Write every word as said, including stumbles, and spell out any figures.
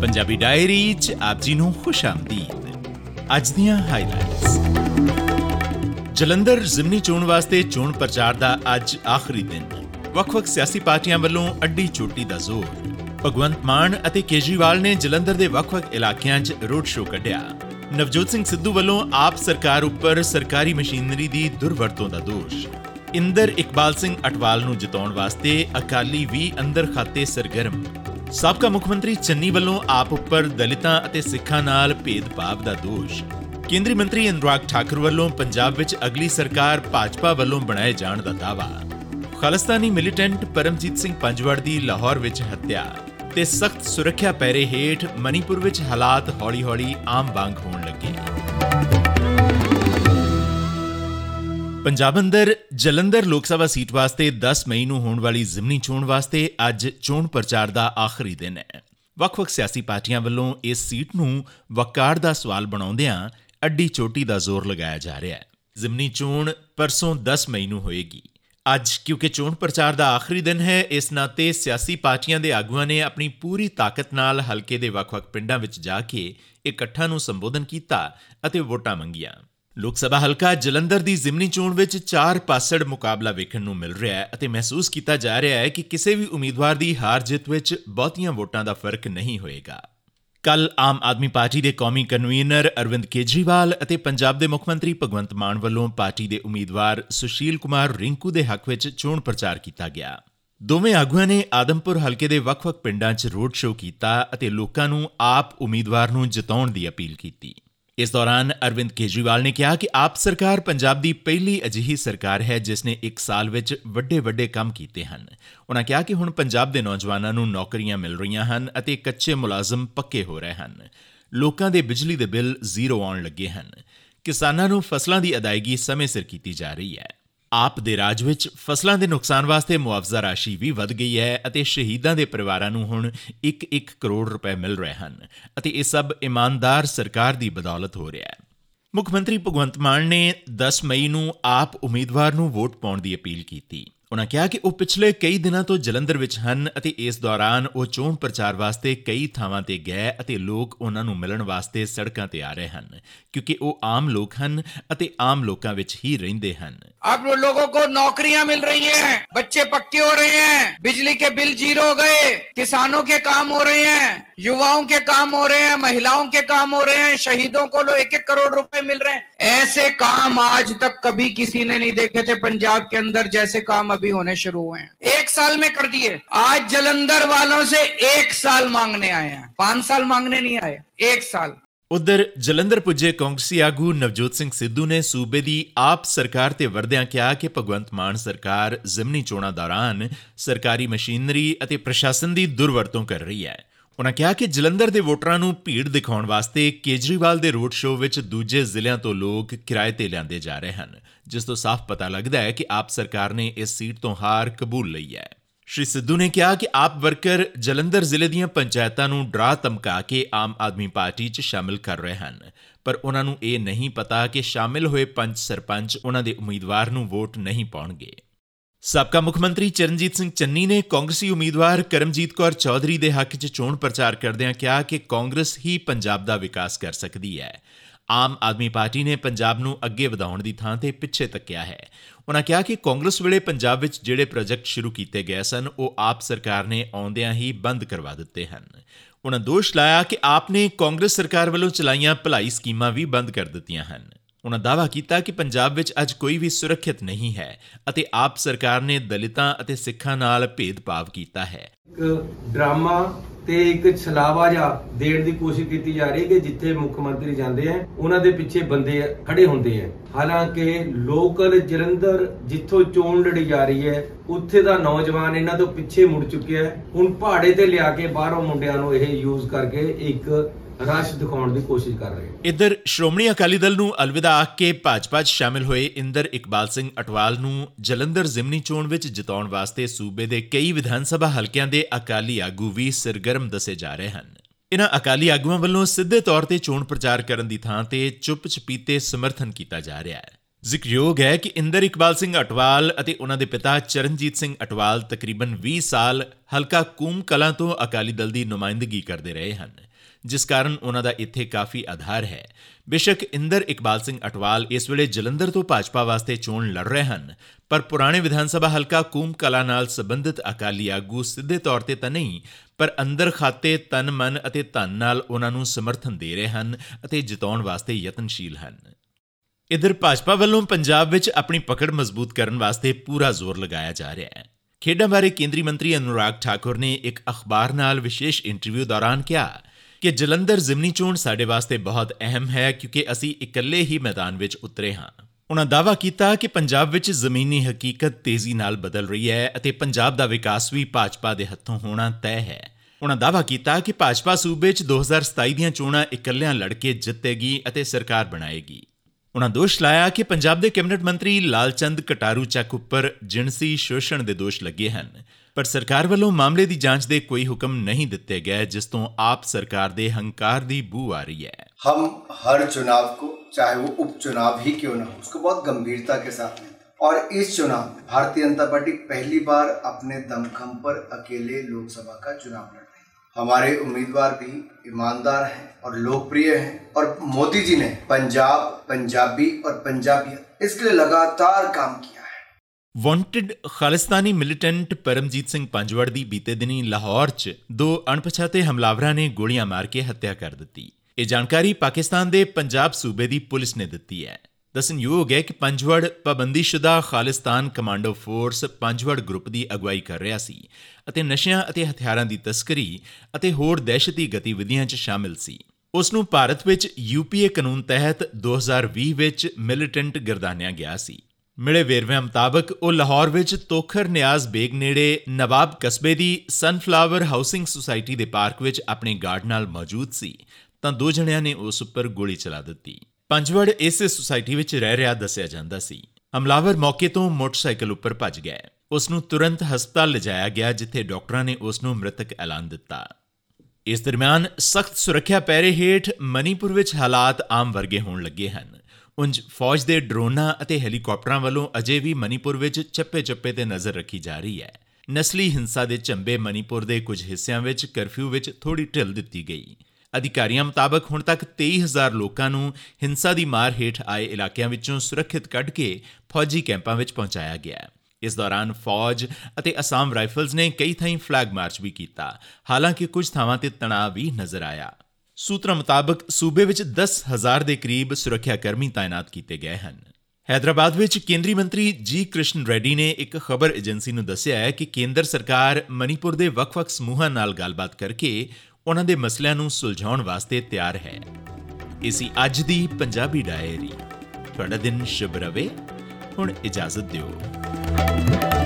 Punjabi diary 'ਚ ਆਪ ਜੀ ਨੂੰ ਖੁਸ਼ ਆਮਦੀਦ। ਅੱਜ ਦੀਆਂ ਹਾਈਲਾਈਟਸ। ਜਲੰਧਰ ਜ਼ਿਮਨੀ ਚੋਣ ਵਾਸਤੇ ਚੋਣ ਪ੍ਰਚਾਰ ਦਾ ਅੱਜ ਆਖਰੀ ਦਿਨ। ਵੱਖ-ਵੱਖ ਸਿਆਸੀ ਪਾਰਟੀਆਂ ਵੱਲੋਂ ਅੱਡੀ ਚੋਟੀ ਦਾ ਜ਼ੋਰ। ਭਗਵੰਤ ਮਾਨ ਅਤੇ ਕੇਜਰੀਵਾਲ ਨੇ ਜਲੰਧਰ ਦੇ ਵੱਖ-ਵੱਖ ਇਲਾਕਿਆਂ 'ਚ ਰੋਡ ਸ਼ੋਅ ਕੱਢਿਆ। ਨਵਜੋਤ ਸਿੰਘ ਸਿੱਧੂ ਵੱਲੋਂ ਆਪ ਸਰਕਾਰ ਉੱਪਰ ਸਰਕਾਰੀ ਮਸ਼ੀਨਰੀ ਦੀ ਦੁਰਵਰਤੋਂ ਦਾ ਦੋਸ਼। ਇੰਦਰ ਇਕਬਾਲ ਸਿੰਘ ਅਟਵਾਲ ਨੂੰ ਜਿਤਾਉਣ ਵਾਸਤੇ ਅਕਾਲੀ ਵੀ ਅੰਦਰ ਖਾਤੇ ਸਰਗਰਮ। ਸਾਬਕਾ ਮੁੱਖ ਮੰਤਰੀ ਚੰਨੀ ਵੱਲੋਂ ਆਪ ਉੱਪਰ ਦਲਿਤਾਂ ਅਤੇ ਸਿੱਖਾਂ ਨਾਲ ਭੇਦਭਾਵ ਦਾ ਦੋਸ਼। ਕੇਂਦਰੀ ਮੰਤਰੀ ਅਨੁਰਾਗ ਠਾਕੁਰ ਵੱਲੋਂ ਪੰਜਾਬ ਵਿੱਚ ਅਗਲੀ ਸਰਕਾਰ ਭਾਜਪਾ ਵੱਲੋਂ ਬਣਾਏ ਜਾਣ ਦਾ ਦਾਅਵਾ। ਖਾਲਿਸਤਾਨੀ ਮਿਲੀਟੈਂਟ ਪਰਮਜੀਤ ਸਿੰਘ ਪੰਜਵੜ ਦੀ ਲਾਹੌਰ ਵਿੱਚ ਹੱਤਿਆ ਤੇ ਸਖਤ ਸੁਰੱਖਿਆ ਪਹਿਰੇ ਹੇਠ ਮਨੀਪੁਰ ਵਿੱਚ ਹਾਲਾਤ ਹੌਲੀ-ਹੌਲੀ ਆਮ ਵਾਂਗ ਹੋਣ ਲੱਗੇ। ਪੰਜਾਬ ਅੰਦਰ ਜਲੰਧਰ ਲੋਕ ਸਭਾ ਸੀਟ ਵਾਸਤੇ ਦਸ ਮਈ ਨੂੰ ਹੋਣ ਵਾਲੀ ਜ਼ਿਮਨੀ ਚੋਣ ਵਾਸਤੇ ਅੱਜ ਚੋਣ ਪ੍ਰਚਾਰ ਦਾ ਆਖਰੀ ਦਿਨ ਹੈ। ਵੱਖ-ਵੱਖ ਸਿਆਸੀ ਪਾਰਟੀਆਂ ਵੱਲੋਂ ਇਸ ਸੀਟ ਨੂੰ ਵਕਾਰ ਦਾ ਸਵਾਲ ਬਣਾਉਂਦਿਆਂ ਅੱਡੀ ਚੋਟੀ ਦਾ ਜ਼ੋਰ ਲਗਾਇਆ ਜਾ ਰਿਹਾ ਹੈ। ਜ਼ਿਮਨੀ ਚੋਣ ਪਰਸੋਂ ਦਸ ਮਈ ਨੂੰ ਹੋਏਗੀ। ਅੱਜ ਕਿਉਂਕਿ ਚੋਣ ਪ੍ਰਚਾਰ ਦਾ ਆਖਰੀ ਦਿਨ ਹੈ, ਇਸ ਨਾਤੇ ਸਿਆਸੀ ਪਾਰਟੀਆਂ ਦੇ ਆਗੂਆਂ ਨੇ ਆਪਣੀ ਪੂਰੀ ਤਾਕਤ ਨਾਲ ਹਲਕੇ ਦੇ ਵੱਖ-ਵੱਖ ਪਿੰਡਾਂ ਵਿੱਚ ਜਾ ਕੇ ਇਕੱਠਾਂ ਨੂੰ ਸੰਬੋਧਨ ਕੀਤਾ ਅਤੇ ਵੋਟਾਂ ਮੰਗੀਆਂ। ਲੋਕ ਸਭਾ ਹਲਕਾ ਜਲੰਧਰ ਦੀ ਜ਼ਿਮਨੀ ਚੋਣ ਵਿੱਚ ਚਾਰ ਪਾਸੜ ਮੁਕਾਬਲਾ ਵੇਖਣ ਨੂੰ ਮਿਲ ਰਿਹਾ ਹੈ ਅਤੇ ਮਹਿਸੂਸ ਕੀਤਾ ਜਾ ਰਿਹਾ ਹੈ ਕਿ ਕਿਸੇ ਵੀ ਉਮੀਦਵਾਰ ਦੀ ਹਾਰ ਜਿੱਤ ਵਿੱਚ ਬਹੁਤੀਆਂ ਵੋਟਾਂ ਦਾ ਫਰਕ ਨਹੀਂ ਹੋਏਗਾ। ਕੱਲ੍ਹ ਆਮ ਆਦਮੀ ਪਾਰਟੀ ਦੇ ਕੌਮੀ ਕਨਵੀਨਰ ਅਰਵਿੰਦ ਕੇਜਰੀਵਾਲ ਅਤੇ ਪੰਜਾਬ ਦੇ ਮੁੱਖ ਮੰਤਰੀ ਭਗਵੰਤ ਮਾਨ ਵੱਲੋਂ ਪਾਰਟੀ ਦੇ ਉਮੀਦਵਾਰ ਸੁਸ਼ੀਲ ਕੁਮਾਰ ਰਿੰਕੂ ਦੇ ਹੱਕ ਵਿੱਚ ਚੋਣ ਪ੍ਰਚਾਰ ਕੀਤਾ ਗਿਆ। ਦੋਵੇਂ ਆਗੂਆਂ ਨੇ ਆਦਮਪੁਰ ਹਲਕੇ ਦੇ ਵੱਖ-ਵੱਖ ਪਿੰਡਾਂ 'ਚ ਰੋਡ ਸ਼ੋਅ ਕੀਤਾ ਅਤੇ ਲੋਕਾਂ ਨੂੰ ਆਪ ਉਮੀਦਵਾਰ ਨੂੰ ਜਿਤਾਉਣ ਦੀ ਅਪੀਲ ਕੀਤੀ। ਇਸ ਦੌਰਾਨ ਅਰਵਿੰਦ ਕੇਜਰੀਵਾਲ ਨੇ ਕਿਹਾ ਕਿ ਆਪ ਸਰਕਾਰ ਪੰਜਾਬ ਦੀ ਪਹਿਲੀ ਅਜਿਹੀ ਸਰਕਾਰ ਹੈ ਜਿਸ ਨੇ ਇੱਕ ਸਾਲ ਵਿੱਚ ਵੱਡੇ-ਵੱਡੇ ਕੰਮ ਕੀਤੇ ਹਨ। ਉਨ੍ਹਾਂ ਕਿਹਾ ਕਿ ਹੁਣ ਪੰਜਾਬ ਦੇ ਨੌਜਵਾਨਾਂ ਨੂੰ ਨੌਕਰੀਆਂ ਮਿਲ ਰਹੀਆਂ ਹਨ ਅਤੇ ਕੱਚੇ ਮੁਲਾਜ਼ਮ ਪੱਕੇ ਹੋ ਰਹੇ ਹਨ। ਲੋਕਾਂ ਦੇ ਬਿਜਲੀ ਦੇ ਬਿੱਲ ਜ਼ੀਰੋ ਆਉਣ ਲੱਗੇ ਹਨ। ਕਿਸਾਨਾਂ ਨੂੰ ਫਸਲਾਂ ਦੀ ਅਦਾਇਗੀ ਸਮੇਂ ਸਿਰ ਕੀਤੀ ਜਾ ਰਹੀ ਹੈ। ਆਪ ਦੇ ਰਾਜ ਵਿੱਚ ਫਸਲਾਂ ਦੇ ਨੁਕਸਾਨ ਵਾਸਤੇ ਮੁਆਵਜ਼ਾ ਰਾਸ਼ੀ ਵੀ ਵਧ ਗਈ ਹੈ ਅਤੇ ਸ਼ਹੀਦਾਂ ਦੇ ਪਰਿਵਾਰਾਂ ਨੂੰ ਹੁਣ ਇੱਕ ਇੱਕ ਕਰੋੜ ਰੁਪਏ ਮਿਲ ਰਹੇ ਹਨ ਅਤੇ ਇਹ ਸਭ ਇਮਾਨਦਾਰ ਸਰਕਾਰ ਦੀ ਬਦੌਲਤ ਹੋ ਰਿਹਾ ਹੈ। ਮੁੱਖ ਮੰਤਰੀ ਭਗਵੰਤ ਮਾਨ ਨੇ ਦਸ ਮਈ ਨੂੰ ਆਪ ਉਮੀਦਵਾਰ ਨੂੰ ਵੋਟ ਪਾਉਣ ਦੀ ਅਪੀਲ ਕੀਤੀ। ਉਨ੍ਹਾਂ ਕਿਹਾ ਕਿ ਉਹ ਪਿਛਲੇ ਕਈ ਦਿਨਾਂ ਤੋਂ ਜਲੰਧਰ ਵਿੱਚ ਹਨ ਅਤੇ ਇਸ ਦੌਰਾਨ ਉਹ ਚੋਣ ਪ੍ਰਚਾਰ ਵਾਸਤੇ ਕਈ ਥਾਵਾਂ ਤੇ ਗਏ ਅਤੇ ਲੋਕ ਉਹਨਾਂ ਨੂੰ ਮਿਲਣ ਵਾਸਤੇ ਸੜਕਾਂ ਤੇ ਆ ਰਹੇ ਹਨ ਕਿਉਂਕਿ ਉਹ ਆਮ ਲੋਕ ਹਨ ਅਤੇ ਆਮ ਲੋਕਾਂ ਵਿੱਚ ਹੀ ਰਹਿੰਦੇ ਹਨ। अब लोगों को नौकरियां मिल रही हैं, बच्चे पक्के हो रहे हैं, बिजली के बिल जीरो हो गए, किसानों के काम हो रहे हैं, युवाओं के काम हो रहे हैं, महिलाओं के काम हो रहे हैं, शहीदों को लो एक एक करोड़ रुपए मिल रहे हैं। ऐसे काम आज तक कभी किसी ने नहीं देखे थे पंजाब के अंदर जैसे काम अभी होने शुरू हुए हैं। एक साल में कर दिए। आज जलंधर वालों से एक साल मांगने आए हैं, पांच साल मांगने नहीं आए, एक साल। ਉਧਰ ਜਲੰਧਰ ਪੁੱਜੇ ਕਾਂਗਰਸੀ ਆਗੂ ਨਵਜੋਤ ਸਿੰਘ ਸਿੱਧੂ ਨੇ ਸੂਬੇ ਦੀ ਆਪ ਸਰਕਾਰ ਤੇ ਵਰਦਿਆਂ ਕਿਹਾ ਕਿ ਭਗਵੰਤ ਮਾਨ ਸਰਕਾਰ ਜ਼ਿਮਨੀ ਚੋਣਾਂ ਦੌਰਾਨ ਸਰਕਾਰੀ ਮਸ਼ੀਨਰੀ ਅਤੇ ਪ੍ਰਸ਼ਾਸਨ ਦੀ ਦੁਰਵਰਤੋਂ ਕਰ ਰਹੀ ਹੈ। ਉਨ੍ਹਾਂ ਕਿਹਾ ਕਿ ਜਲੰਧਰ ਦੇ ਵੋਟਰਾਂ ਨੂੰ ਭੀੜ ਦਿਖਾਉਣ ਵਾਸਤੇ ਕੇਜਰੀਵਾਲ ਦੇ ਰੋਡ ਸ਼ੋਅ ਵਿੱਚ ਦੂਜੇ ਜ਼ਿਲ੍ਹਿਆਂ ਤੋਂ ਲੋਕ ਕਿਰਾਏ ਤੇ ਲਿਆਂਦੇ ਜਾ ਰਹੇ ਹਨ, ਜਿਸ ਤੋਂ ਸਾਫ਼ ਪਤਾ ਲੱਗਦਾ ਹੈ ਕਿ ਆਪ ਸਰਕਾਰ ਨੇ ਇਸ ਸੀਟ ਤੋਂ ਹਾਰ ਕਬੂਲ ਲਈ ਹੈ। ਸ਼੍ਰੀ ਸਿੱਧੂ ਨੇ ਕਿਹਾ ਕਿ ਆਪ ਵਰਕਰ ਜਲੰਧਰ ਜ਼ਿਲ੍ਹੇ ਦੀਆਂ ਪੰਚਾਇਤਾਂ ਨੂੰ ਡਰਾ ਧਮਕਾ ਕੇ ਆਮ ਆਦਮੀ ਪਾਰਟੀ 'ਚ ਸ਼ਾਮਿਲ ਕਰ ਰਹੇ ਹਨ, ਪਰ ਉਹਨਾਂ ਨੂੰ ਇਹ ਨਹੀਂ ਪਤਾ ਕਿ ਸ਼ਾਮਿਲ ਹੋਏ ਪੰਚ ਸਰਪੰਚ ਉਹਨਾਂ ਦੇ ਉਮੀਦਵਾਰ ਨੂੰ ਵੋਟ ਨਹੀਂ ਪਾਉਣਗੇ। ਸਾਬਕਾ ਮੁੱਖ ਮੰਤਰੀ ਚਰਨਜੀਤ ਸਿੰਘ ਚੰਨੀ ਨੇ ਕਾਂਗਰਸੀ ਉਮੀਦਵਾਰ ਕਰਮਜੀਤ ਕੌਰ ਚੌਧਰੀ ਦੇ ਹੱਕ 'ਚ ਚੋਣ ਪ੍ਰਚਾਰ ਕਰਦਿਆਂ ਕਿਹਾ ਕਿ ਕਾਂਗਰਸ ਹੀ ਪੰਜਾਬ ਦਾ ਵਿਕਾਸ ਕਰ ਸਕਦੀ ਹੈ। ਆਮ ਆਦਮੀ ਪਾਰਟੀ ਨੇ ਪੰਜਾਬ ਨੂੰ ਅੱਗੇ ਵਧਾਉਣ ਦੀ ਥਾਂ ਤੇ ਪਿੱਛੇ ਧੱਕਿਆ ਹੈ। ਉਨ੍ਹਾਂ ਕਿਹਾ ਕਿ ਕਾਂਗਰਸ ਵੇਲੇ ਪੰਜਾਬ ਵਿੱਚ ਜਿਹੜੇ ਪ੍ਰੋਜੈਕਟ ਸ਼ੁਰੂ ਕੀਤੇ ਗਏ ਸਨ ਉਹ ਆਪ ਸਰਕਾਰ ਨੇ ਆਉਂਦਿਆਂ ਹੀ ਬੰਦ ਕਰਵਾ ਦਿੱਤੇ ਹਨ। ਉਨ੍ਹਾਂ ਦੋਸ਼ ਲਾਇਆ ਕਿ ਆਪ ਨੇ ਕਾਂਗਰਸ ਸਰਕਾਰ ਵੱਲੋਂ ਚਲਾਈਆਂ ਭਲਾਈ ਸਕੀਮਾਂ ਵੀ ਬੰਦ ਕਰ ਦਿੱਤੀਆਂ ਹਨ। ਉਨ੍ਹਾਂ ਦਾਅਵਾ ਕੀਤਾ ਕਿ ਪੰਜਾਬ ਵਿੱਚ ਅੱਜ ਕੋਈ ਵੀ ਸੁਰੱਖਿਅਤ ਨਹੀਂ ਹੈ ਅਤੇ ਆਪ ਸਰਕਾਰ ਨੇ ਦਲਿਤਾਂ ਅਤੇ ਸਿੱਖਾਂ ਨਾਲ ਭੇਦਭਾਵ ਕੀਤਾ ਹੈ। ਇੱਕ ਡਰਾਮਾ ਤੇ ਇੱਕ ਛਲਾਵਾ ਜਿਹਾ ਦੇਣ ਦੀ ਕੋਸ਼ਿਸ਼ ਕੀਤੀ ਜਾ ਰਹੀ ਹੈ ਕਿ ਜਿੱਥੇ ਮੁੱਖ ਮੰਤਰੀ ਜਾਂਦੇ ਆ ਉਹਨਾਂ ਦੇ ਪਿੱਛੇ ਬੰਦੇ ਖੜੇ ਹੁੰਦੇ ਆ। ਹਾਲਾਂਕਿ ਲੋਕਲ ਜਲੰਧਰ ਜਿੱਥੋਂ ਚੋਣ ਲੜੀ ਜਾ ਰਹੀ ਹੈ ਉੱਥੇ ਦਾ ਨੌਜਵਾਨ ਇਹਨਾਂ ਤੋਂ ਪਿੱਛੇ ਮੁੜ ਚੁੱਕਿਆ ਹੈ। ਹੁਣ ਪਹਾੜੇ ਤੇ ਲਿਆ ਕੇ ਬਾਹਰੋਂ ਮੁੰਡਿਆਂ ਨੂੰ ਇਹ ਯੂਜ਼ ਕਰਕੇ ਇੱਕ ਰਸ਼ ਦਿਖਾਉਣ ਦੀ ਕੋਸ਼ਿਸ਼ ਕਰ ਰਹੇ। ਇੱਧਰ ਸ਼੍ਰੋਮਣੀ ਅਕਾਲੀ ਦਲ ਨੂੰ ਅਲਵਿਦਾ ਆਖ ਕੇ ਭਾਜਪਾ 'ਚ ਸ਼ਾਮਿਲ ਹੋਏ ਇੰਦਰ ਇਕਬਾਲ ਸਿੰਘ ਅਟਵਾਲ ਨੂੰ ਜਲੰਧਰ ਜ਼ਿਮਨੀ ਚੋਣ ਵਿੱਚ ਜਿਤਾਉਣ ਵਾਸਤੇ ਸੂਬੇ ਦੇ ਕਈ ਵਿਧਾਨ ਸਭਾ ਹਲਕਿਆਂ ਦੇ ਅਕਾਲੀ ਆਗੂ ਵੀ ਸਰਗਰਮ ਦੱਸੇ ਜਾ ਰਹੇ ਹਨ। ਇਨ੍ਹਾਂ ਅਕਾਲੀ ਆਗੂਆਂ ਵੱਲੋਂ ਸਿੱਧੇ ਤੌਰ ਤੇ ਚੋਣ ਪ੍ਰਚਾਰ ਕਰਨ ਦੀ ਥਾਂ ਤੇ ਚੁੱਪ ਚਪੀਤੇ ਸਮਰਥਨ ਕੀਤਾ ਜਾ ਰਿਹਾ ਹੈ। ਜ਼ਿਕਰਯੋਗ ਹੈ ਕਿ ਇੰਦਰ ਇਕਬਾਲ ਸਿੰਘ ਅਟਵਾਲ ਅਤੇ ਉਹਨਾਂ ਦੇ ਪਿਤਾ ਚਰਨਜੀਤ ਸਿੰਘ ਅਟਵਾਲ ਤਕਰੀਬਨ ਵੀਹ ਸਾਲ ਹਲਕਾ ਕੂਮ ਕਲਾਂ ਤੋਂ ਅਕਾਲੀ ਦਲ ਦੀ ਨੁਮਾਇੰਦਗੀ ਕਰਦੇ ਰਹੇ ਹਨ, ਜਿਸ ਕਾਰਨ ਉਹਨਾਂ ਦਾ ਇੱਥੇ ਕਾਫੀ ਆਧਾਰ ਹੈ। ਬੇਸ਼ੱਕ ਇੰਦਰ ਇਕਬਾਲ ਸਿੰਘ ਅਟਵਾਲ ਇਸ ਵੇਲੇ ਜਲੰਧਰ ਤੋਂ ਭਾਜਪਾ ਵਾਸਤੇ ਚੋਣ ਲੜ ਰਹੇ ਹਨ, ਪਰ ਪੁਰਾਣੇ ਵਿਧਾਨ ਸਭਾ ਹਲਕਾ ਕੂਮ ਕਲਾਂ ਨਾਲ ਸੰਬੰਧਿਤ ਅਕਾਲੀ ਆਗੂ ਸਿੱਧੇ ਤੌਰ ਤੇ ਤਾਂ ਨਹੀਂ, ਪਰ ਅੰਦਰ ਖਾਤੇ ਤਨ ਮਨ ਅਤੇ ਧਨ ਨਾਲ ਉਹਨਾਂ ਨੂੰ ਸਮਰਥਨ ਦੇ ਰਹੇ ਹਨ ਅਤੇ ਜਿਤਾਉਣ ਵਾਸਤੇ ਯਤਨਸ਼ੀਲ ਹਨ। ਇਧਰ ਭਾਜਪਾ ਵੱਲੋਂ ਪੰਜਾਬ ਵਿੱਚ ਆਪਣੀ ਪਕੜ ਮਜ਼ਬੂਤ ਕਰਨ ਵਾਸਤੇ ਪੂਰਾ ਜ਼ੋਰ ਲਗਾਇਆ ਜਾ ਰਿਹਾ ਹੈ। ਖੇਡਾਂ ਬਾਰੇ ਕੇਂਦਰੀ ਮੰਤਰੀ ਅਨੁਰਾਗ ਠਾਕੁਰ ਨੇ ਇੱਕ ਅਖਬਾਰ ਨਾਲ ਵਿਸ਼ੇਸ਼ ਇੰਟਰਵਿਊ ਦੌਰਾਨ ਕਿਹਾ ਕਿ ਜਲੰਧਰ ਜ਼ਿਮਨੀ ਚੋਣ ਸਾਡੇ ਵਾਸਤੇ ਬਹੁਤ ਅਹਿਮ ਹੈ ਕਿਉਂਕਿ ਅਸੀਂ ਇਕੱਲੇ ਹੀ ਮੈਦਾਨ ਵਿੱਚ ਉਤਰੇ ਹਾਂ। ਉਨ੍ਹਾਂ ਦਾਅਵਾ ਕੀਤਾ ਕਿ ਪੰਜਾਬ ਵਿੱਚ ਜ਼ਮੀਨੀ ਹਕੀਕਤ ਤੇਜ਼ੀ ਨਾਲ ਬਦਲ ਰਹੀ ਹੈ ਅਤੇ ਪੰਜਾਬ ਦਾ ਵਿਕਾਸ ਵੀ ਭਾਜਪਾ ਦੇ ਹੱਥੋਂ ਹੋਣਾ ਤੈਅ ਹੈ। ਉਨ੍ਹਾਂ ਦਾਅਵਾ ਕੀਤਾ ਕਿ ਭਾਜਪਾ ਸੂਬੇ 'ਚ ਦੋ ਹਜ਼ਾਰ ਸਤਾਈ ਦੀਆਂ ਚੋਣਾਂ ਇਕੱਲਿਆਂ ਲੜ ਕੇ ਜਿੱਤੇਗੀ ਅਤੇ ਸਰਕਾਰ ਬਣਾਏਗੀ। ਉਨ੍ਹਾਂ ਦੋਸ਼ ਲਾਇਆ ਕਿ ਪੰਜਾਬ ਦੇ ਕੈਬਨਿਟ ਮੰਤਰੀ ਲਾਲਚੰਦ ਕਟਾਰੂ ਚੱਕ ਉੱਪਰ ਜਿਣਸੀ ਸ਼ੋਸ਼ਣ ਦੇ ਦੋਸ਼ ਲੱਗੇ ਹਨ, ਪਰ ਸਰਕਾਰ ਵੱਲੋਂ ਮਾਮਲੇ ਦੀ ਜਾਂਚ ਦੇ ਕੋਈ ਹੁਕਮ ਨਹੀਂ ਦਿੱਤੇ ਗਏ, ਜਿਸ ਤੋਂ ਆਪ ਸਰਕਾਰ ਦੇ ਹੰਕਾਰ ਦੀ ਬੂ ਆ ਰਹੀ है। हम हर चुनाव को, चाहे वो उपचुनाव ही क्यों ना हो, उसको बहुत गंभीरता के साथ लेते हैं और इस चुनाव में भारतीय जनता पार्टी पहली बार अपने दमखम पर अकेले लोकसभा का चुनाव लड़ रही है। हमारे उम्मीदवार भी ईमानदार हैं और लोकप्रिय हैं और मोदी जी ने पंजाब, पंजाबी और पंजाबियत इसके लिए लगातार काम किया। ਵਾਂਟਡ ਖਾਲਿਸਤਾਨੀ ਮਿਲੀਟੈਂਟ ਪਰਮਜੀਤ ਸਿੰਘ ਪੰਜਵੜ ਦੀ ਬੀਤੇ ਦਿਨੀ ਲਾਹੌਰ 'ਚ ਦੋ ਅਣਪਛਾਤੇ ਹਮਲਾਵਰਾਂ ਨੇ ਗੋਲੀਆਂ ਮਾਰ ਕੇ ਹੱਤਿਆ ਕਰ ਦਿੱਤੀ। ਇਹ ਜਾਣਕਾਰੀ ਪਾਕਿਸਤਾਨ ਦੇ ਪੰਜਾਬ ਸੂਬੇ ਦੀ ਪੁਲਿਸ ਨੇ ਦਿੱਤੀ ਹੈ। ਦੱਸਣਯੋਗ ਹੈ ਕਿ ਪੰਜਵੜ ਪਾਬੰਦੀਸ਼ੁਦਾ Khalistan commando force Panjwar group ਦੀ ਅਗਵਾਈ ਕਰ ਰਿਹਾ ਸੀ ਅਤੇ ਨਸ਼ਿਆਂ ਅਤੇ ਹਥਿਆਰਾਂ ਦੀ ਤਸਕਰੀ ਅਤੇ ਹੋਰ ਦਹਿਸ਼ਤੀ ਗਤੀਵਿਧੀਆਂ 'ਚ ਸ਼ਾਮਿਲ ਸੀ। ਉਸ ਨੂੰ ਭਾਰਤ ਵਿੱਚ ਯੂਪੀਏ ਕਾਨੂੰਨ ਤਹਿਤ ਦੋ ਹਜ਼ਾਰ ਵੀਹ ਵਿੱਚ ਮਿਲੀਟੈਂਟ ਗਰਦਾਨਿਆ ਗਿਆ ਸੀ। ਮਿਲੇ ਵੇਰਵਿਆਂ ਮੁਤਾਬਕ ਉਹ ਲਾਹੌਰ ਵਿੱਚ ਤੋਖਰ ਨਿਆਜ਼ ਬੇਗ ਨੇੜੇ ਨਵਾਬ ਕਸਬੇ ਦੀ ਸਨਫਲਾਵਰ ਹਾਊਸਿੰਗ ਸੁਸਾਇਟੀ ਦੇ ਪਾਰਕ ਵਿੱਚ ਆਪਣੇ ਗਾਰਡ ਨਾਲ ਮੌਜੂਦ ਸੀ ਤਾਂ ਦੋ ਜਣਿਆਂ ਨੇ ਉਸ ਉੱਪਰ ਗੋਲੀ ਚਲਾ ਦਿੱਤੀ। ਪੰਜਵੜ ਇਸੇ ਸੁਸਾਇਟੀ ਵਿੱਚ ਰਹਿ ਰਿਹਾ ਦੱਸਿਆ ਜਾਂਦਾ ਸੀ। ਹਮਲਾਵਰ ਮੌਕੇ ਤੋਂ ਮੋਟਰਸਾਈਕਲ ਉੱਪਰ ਭੱਜ ਗਏ। ਉਸ ਨੂੰ ਤੁਰੰਤ ਹਸਪਤਾਲ ਲਿਜਾਇਆ ਗਿਆ, ਜਿੱਥੇ ਡਾਕਟਰਾਂ ਨੇ ਉਸ ਨੂੰ ਮ੍ਰਿਤਕ ਐਲਾਨ ਦਿੱਤਾ। ਇਸ ਦਰਮਿਆਨ ਸਖਤ ਸੁਰੱਖਿਆ ਪਹਿਰੇ ਹੇਠ ਮਨੀਪੁਰ ਵਿੱਚ ਹਾਲਾਤ ਆਮ ਵਰਗੇ ਹੋਣ ਲੱਗੇ ਹਨ। ਉਂਝ ਫੌਜ ਦੇ ਡਰੋਨਾਂ ਅਤੇ ਹੈਲੀਕਾਪਟਰਾਂ ਵੱਲੋਂ ਅਜੇ ਵੀ ਮਨੀਪੁਰ ਵਿੱਚ ਚੱਪੇ-ਚੱਪੇ ਤੇ ਨਜ਼ਰ ਰੱਖੀ ਜਾ ਰਹੀ ਹੈ। ਨਸਲੀ ਹਿੰਸਾ ਦੇ ਝੰਬੇ ਮਨੀਪੁਰ ਦੇ ਕੁਝ ਹਿੱਸਿਆਂ ਵਿੱਚ ਕਰਫਿਊ ਵਿੱਚ ਥੋੜ੍ਹੀ ਢਿੱਲ ਦਿੱਤੀ ਗਈ। ਅਧਿਕਾਰੀਆਂ ਮੁਤਾਬਕ ਹੁਣ ਤੱਕ ਤੇਈ ਹਜ਼ਾਰ ਲੋਕਾਂ ਨੂੰ ਹਿੰਸਾ ਦੀ ਮਾਰ ਹੇਠ ਆਏ ਇਲਾਕਿਆਂ ਵਿੱਚੋਂ ਸੁਰੱਖਿਅਤ ਕੱਢ ਕੇ ਫੌਜੀ ਕੈਂਪਾਂ ਵਿੱਚ ਪਹੁੰਚਾਇਆ ਗਿਆ। ਇਸ ਦੌਰਾਨ ਫੌਜ ਅਤੇ ਅਸਾਮ ਰਾਈਫਲਜ਼ ਨੇ ਕਈ ਥਾਈਂ ਫਲੈਗ ਮਾਰਚ ਵੀ ਕੀਤਾ, ਹਾਲਾਂਕਿ ਕੁਝ ਥਾਵਾਂ ਤੇ ਤਣਾਅ ਵੀ ਨਜ਼ਰ ਆਇਆ। ਸੂਤਰਾਂ ਮੁਤਾਬਕ ਸੂਬੇ ਵਿੱਚ ਦਸ ਹਜ਼ਾਰ ਦੇ ਕਰੀਬ ਸੁਰੱਖਿਆ ਕਰਮੀ ਤਾਇਨਾਤ ਕੀਤੇ ਗਏ ਹਨ। ਹੈਦਰਾਬਾਦ ਵਿੱਚ ਕੇਂਦਰੀ ਮੰਤਰੀ ਜੀ ਕ੍ਰਿਸ਼ਨ ਰੈਡੀ ਨੇ ਇੱਕ ਖਬਰ ਏਜੰਸੀ ਨੂੰ ਦੱਸਿਆ ਹੈ ਕਿ ਕੇਂਦਰ ਸਰਕਾਰ ਮਨੀਪੁਰ ਦੇ ਵੱਖ-ਵੱਖ ਸਮੂਹਾਂ ਨਾਲ ਗੱਲਬਾਤ ਕਰਕੇ ਉਹਨਾਂ ਦੇ ਮਸਲਿਆਂ ਨੂੰ ਸੁਲਝਾਉਣ ਵਾਸਤੇ ਤਿਆਰ ਹੈ। ਇਸੀ ਅੱਜ ਦੀ ਪੰਜਾਬੀ ਡਾਇਰੀ। ਤੁਹਾਡਾ ਦਿਨ ਸ਼ੁਭ ਰਵੇ। ਹੁਣ ਇਜਾਜ਼ਤ ਦਿਓ।